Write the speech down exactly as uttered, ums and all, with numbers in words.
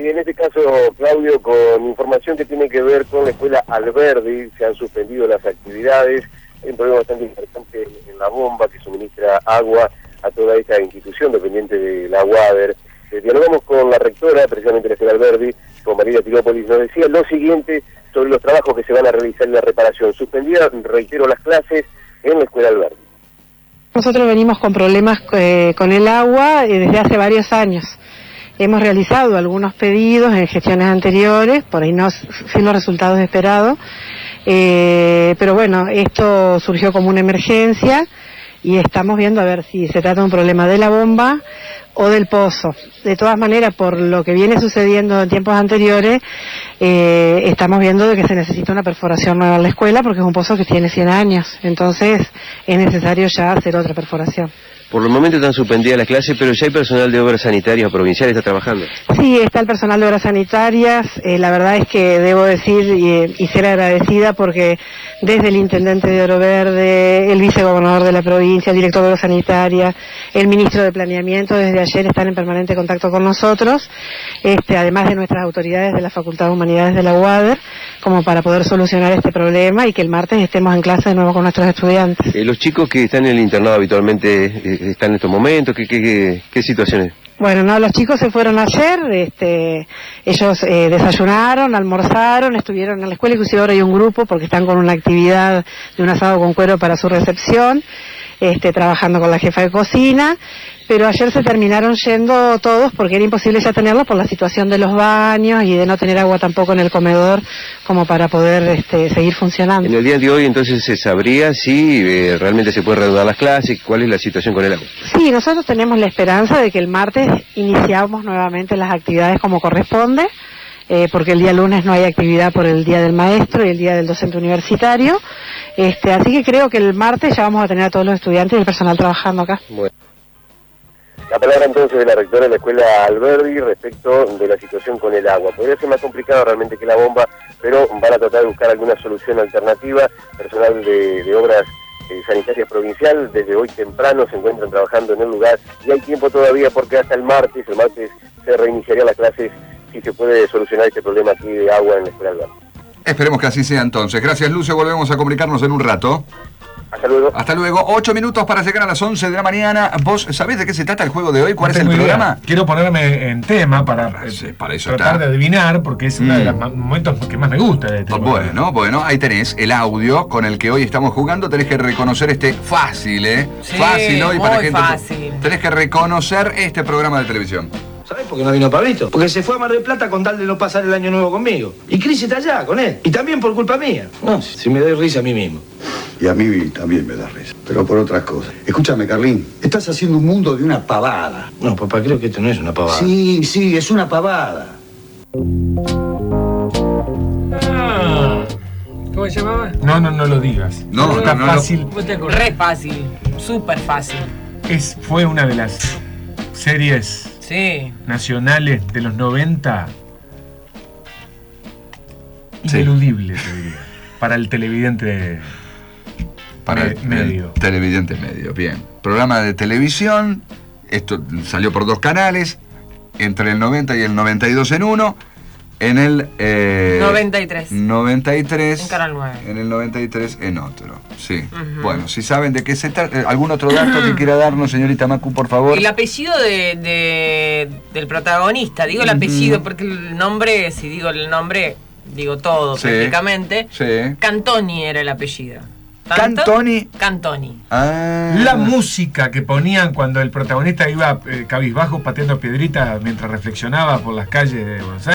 Sí, en este caso, Claudio, con información que tiene que ver con la escuela Alberdi, se han suspendido las actividades. Hay un problema bastante importante en la bomba que suministra agua a toda esta institución dependiente de la UADER. Eh, dialogamos con la rectora, precisamente de la escuela Alberdi, con María Tirópolis, nos decía lo siguiente sobre los trabajos que se van a realizar en la reparación. Suspendida, reitero, las clases en la escuela Alberdi. Nosotros venimos con problemas eh, con el agua eh, desde hace varios años. Hemos realizado algunos pedidos en gestiones anteriores, por ahí no sin los resultados esperados, eh, pero bueno, esto surgió como una emergencia y estamos viendo a ver si se trata de un problema de la bomba o del pozo. De todas maneras, por lo que viene sucediendo en tiempos anteriores, eh, estamos viendo de que se necesita una perforación nueva en la escuela porque es un pozo que tiene cien años, entonces es necesario ya hacer otra perforación. Por el momento están suspendidas las clases, pero ya hay personal de obras sanitarias o provinciales que está trabajando. Sí, está el personal de obras sanitarias. Eh, la verdad es que debo decir y, y ser agradecida porque desde el intendente de Oro Verde, el vicegobernador de la provincia, el director de obras sanitarias, el ministro de Planeamiento, desde ayer están en permanente contacto con nosotros, este, además de nuestras autoridades de la Facultad de Humanidades de la UADER, como para poder solucionar este problema y que el martes estemos en clase de nuevo con nuestros estudiantes. Eh, los chicos que están en el internado habitualmente eh, están en estos momentos, ¿qué, qué, qué, qué situaciones? Bueno, no, los chicos se fueron ayer, este, ellos eh, desayunaron, almorzaron, estuvieron en la escuela, inclusive ahora hay un grupo porque están con una actividad de un asado con cuero para su recepción, este, trabajando con la jefa de cocina, pero ayer se terminaron yendo todos porque era imposible ya tenerlos por la situación de los baños y de no tener agua tampoco en el comedor como para poder este, seguir funcionando. En el día de hoy entonces se sabría si eh, realmente se puede reanudar las clases, cuál es la situación con el agua. Sí, nosotros tenemos la esperanza de que el martes iniciamos nuevamente las actividades como corresponde, eh, porque el día lunes no hay actividad por el Día del Maestro y el Día del Docente Universitario, este, así que creo que el martes ya vamos a tener a todos los estudiantes y el personal trabajando acá. Bueno. La palabra entonces de la rectora de la escuela Alberdi respecto de la situación con el agua. Podría ser más complicado realmente que la bomba, pero van a tratar de buscar alguna solución alternativa. Personal de, de obras eh, sanitarias provincial desde hoy temprano se encuentran trabajando en el lugar y hay tiempo todavía porque hasta el martes, el martes se reiniciarían las clases si se puede solucionar este problema aquí de agua en la escuela Alberdi. Esperemos que así sea entonces. Gracias, Lucio. Volvemos a comunicarnos en un rato. Hasta luego. Hasta luego. Ocho minutos para llegar a las once de la mañana. ¿Vos sabés de qué se trata el juego de hoy? ¿Cuál No es el tengo programa? idea. Quiero ponerme en tema para, Sí, para eso tratar está. de adivinar, porque es uno Mm. de los ma- momentos que más me gusta de este Bueno, bueno, ahí tenés el audio con el que hoy estamos jugando. Tenés que reconocer este fácil, ¿eh? Sí, fácil hoy para muy gente. fácil. Tenés que reconocer este programa de televisión. ¿Sabes por qué no vino Pablito? Porque se fue a Mar del Plata con tal de no pasar el año nuevo conmigo. Y Cris está allá con él. Y también por culpa mía. No, si me doy risa a mí mismo. Y a mí también me da risa, pero por otras cosas. Escúchame, Carlín, estás haciendo un mundo de una pavada. No, papá, creo que esto no es una pavada. Sí, sí, es una pavada. Ah, ¿cómo se llamaba? No, no, no lo digas. No, Está no, no, no. fácil. Re fácil, súper fácil. Es, fue una de las series Sí. nacionales de los noventa Sí. ineludible, te diría, para el televidente Para me- el, medio. el televidente medio, bien. Programa de televisión, esto salió por dos canales, entre el noventa y el noventa y dos en uno, en el... Eh, noventa y tres. noventa y tres. En Canal nueve. En el noventa y tres en otro, sí. Ujú. Bueno, si saben de qué se trata, eh, algún otro dato que quiera darnos, señorita Macu, por favor. El apellido de, de- del protagonista, digo el apellido porque el nombre, si digo el nombre, digo todo Sí. prácticamente. Sí. Cantoni era el apellido. ¿Tanto? Cantoni. Cantoni. Ah. La música que ponían cuando el protagonista iba eh, cabizbajo pateando piedritas mientras reflexionaba por las calles de Buenos Aires.